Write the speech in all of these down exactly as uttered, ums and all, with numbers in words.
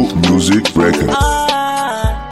Music Record. Ah,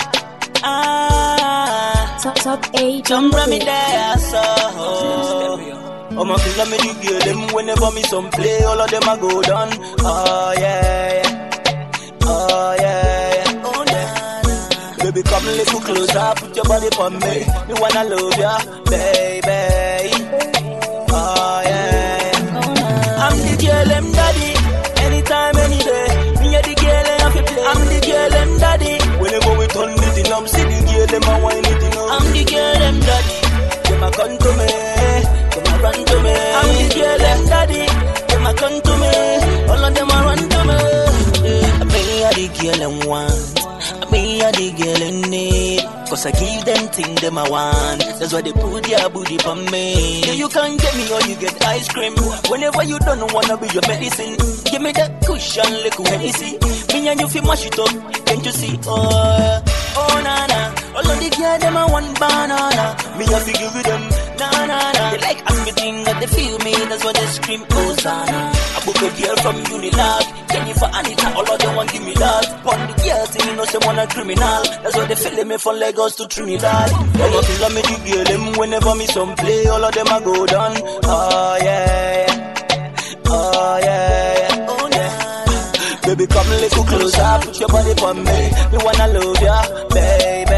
ah, Top, top eight. jump from me there, so. Oh, my feel me the girl, them whenever me some play, all of them a go down. Oh, yeah, yeah. Oh, yeah, yeah. Oh, yeah. Baby, come a little closer, put your body on me. Me wanna love ya, baby. Oh, yeah, yeah. I'm the girl, them daddy. Anytime, any day. Me a the girl, them have to play. I'm the girl, them daddy. Whenever we turn it in, I'm see the girl, them a wine it in. I'm the girl, them daddy. Them a come to me. Them a run to me. I'm the girl, them daddy. Them a come to me. All of them a run to me. I be a the girl, them want. I be a the girl, them need. Cause I give them thing them I want. That's why they put their booty for me. Yeah, you can't get me or you get ice cream. Whenever you don't wanna be your medicine, give me that cushion, little Hennessy. Me and you feel mash it up, can't you see? Oh, oh na na. All of the girls them I want banana. Me have to give it them, na na na. They like everything that they feel me. That's why they scream Hosanna. I book a girl from Unilag, Jennifer Anita. All of them want give me that. Pon the girl thing, you know they want a criminal. That's why they feeling me from Lagos to Trinidad. All of them me the girl them whenever me some play. All of them I go down. Oh yeah, yeah. Oh yeah, yeah. Oh yeah. Baby, come a little closer, put your body on me. Me wanna love ya, baby.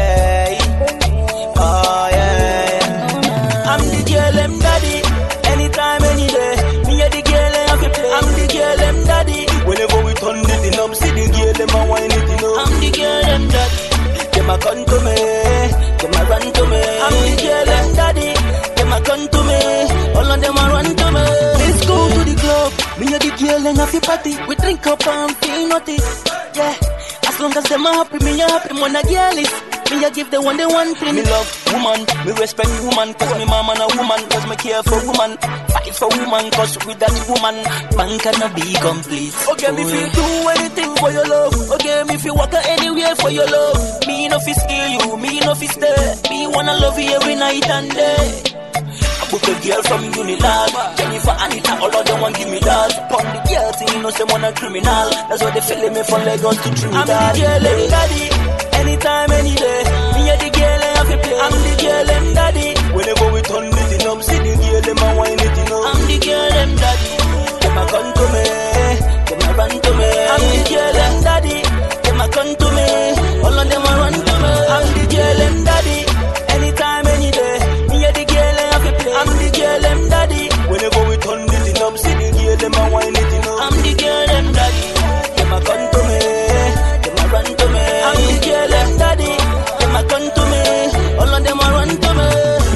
Oh yeah, yeah. I'm the girl, them daddy. Anytime, any day. Me a the girl, them have to play. I'm the girl, them daddy. Whenever we turn it in, I'm see the girl, them a wine it, you know. I'm the girl, them daddy. Them a come to me. Them a run to me. I'm the girl, them daddy. Them a come to me. All of them a run to me. Let's go to the club. Me a the girl, and happy party. We drink up and feel nothing. Yeah. As long as them a happy, me a happy. When a girl is, me a give the one they want thing. Me love woman, me respect woman. Cause me mama and a woman, cause me care for woman. Fight for woman, cause with that woman, man cannot be complete. Okay, me feel do anything for your love. Okay, me feel walk anywhere for your love. Me no fi scare you, me no fi stay. Me wanna love you every night and day. I book a girl from Unilag, Jennifer Anita, all of them want give me that. Pon the girl thing, you know say one a criminal. That's why they feeling me from Lagos to Trinidad. I'm the girl, them daddy. Anytime, any day. Me a the girl, I have to play. I'm the girl, them daddy. Whenever we turn it in, I'm see the girl, them a wine it, you know. I'm the girl, them daddy. Them a come to me. Them a run to me. I'm the girl, them daddy. Them a come to me. All of them a run to me. I'm the girl, them daddy. Anytime, any day. Me a the girl, I have to play. I'm the girl, them daddy. Whenever we turn it in, I'm see the girl, them a wine it, you know. I'm the girl, them daddy. Them a come to me. Them a run to me. I'm the girl, them daddy. Them a come to me. All of them a run to me.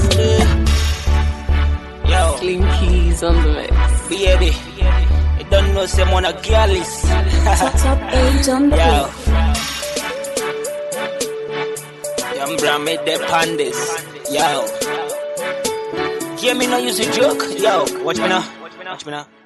Yo, Clean keys on the mix. baby, you don't know someone a girl is. Top, top eight on the Yo, mix. young bro made the pandas. Yo, hear me now use a joke. Yo, watch me now. Watch me now.